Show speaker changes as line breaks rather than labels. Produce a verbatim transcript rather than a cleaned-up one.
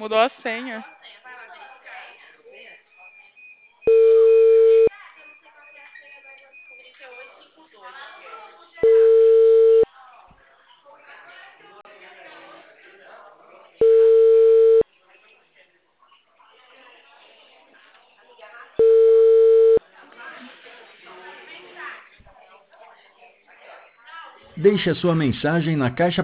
Mudou a senha.
Deixe a sua mensagem na caixa